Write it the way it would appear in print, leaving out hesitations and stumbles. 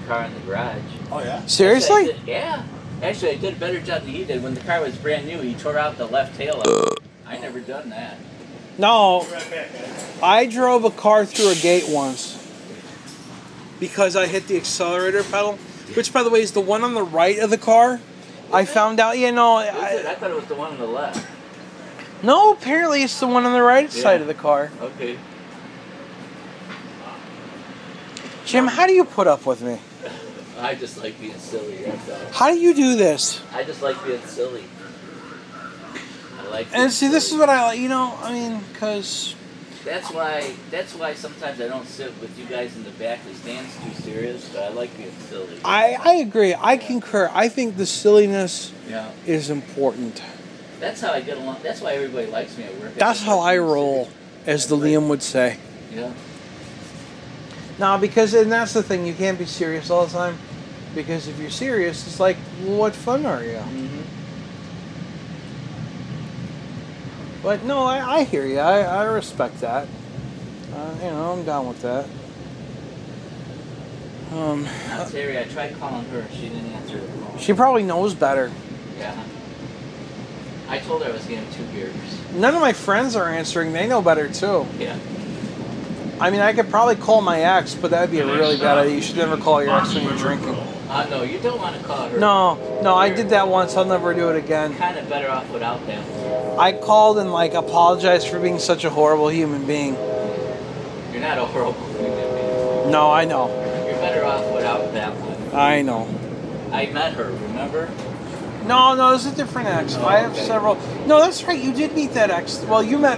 car in the garage. Oh, yeah? Seriously? Yeah. Actually, I did a better job than he did. When the car was brand new, he tore out the left tail of it. I never done that. No, Right back, I drove a car through a gate once because I hit the accelerator pedal, which, by the way, is the one on the right of the car. I found out, I thought it was the one on the left. No, apparently it's the one on the right side of the car. Okay. Jim, how do you put up with me? I just like being silly. That's all. How do you do this? I just like being silly. I like. And see, this is what I like. Because That's why sometimes I don't sit with you guys in the back. The stand's too serious, but I like being silly. I agree. I concur. I think the silliness Yeah. is important. That's how I get along. That's why everybody likes me at work. That's how I roll, as the Liam would say. Yeah. No, and that's the thing, you can't be serious all the time. Because if you're serious, it's like, what fun are you? Mm-hmm. But no, I hear you. I respect that. I'm down with that. Now, Terry, I tried calling her. She didn't answer the phone. She probably knows better. Yeah. I told her I was getting 2 beers. None of my friends are answering. They know better, too. Yeah. I mean, I could probably call my ex, but that would be a really bad idea. You should never call your ex when you're drinking. No, you don't want to call her. No, I did that once. I'll never do it again. Kind of better off without that. I called and apologized for being such a horrible human being. You're not a horrible human being. No, I know. You're better off without that one. I know. I met her, remember? No, it's a different ex. Oh, I have okay. several. No, that's right. You did meet that ex. Well, you met